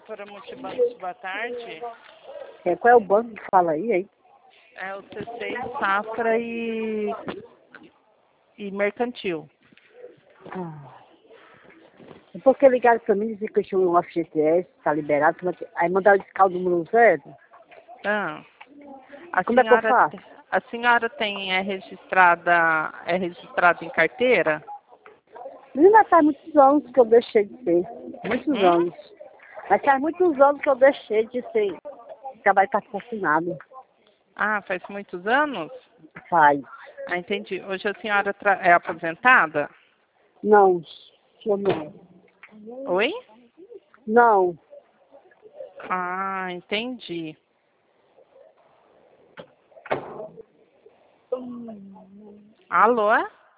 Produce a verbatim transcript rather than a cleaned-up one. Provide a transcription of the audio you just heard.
Corretora Multibancos, boa tarde. É, qual é o banco que fala aí, hein? É o C seis, Safra e, e Mercantil. Ah. É porque ligaram pra mim e disseram que eu tinha um F G T S, tá liberado, mas- aí mandaram descar o número certo. Ah, a Como é que eu senhora, faço? te- a senhora tem, é registrada, é registrada em carteira? Menina, faz muitos anos que eu deixei de ser. Muitos Hum? anos. Mas faz muitos anos que eu deixei de ser. Trabalho patrocinado. Ah, faz muitos anos? Faz. Ah, entendi. Hoje a senhora tra- é aposentada? Não, senhor não. Oi? Não. Ah, entendi. Alô?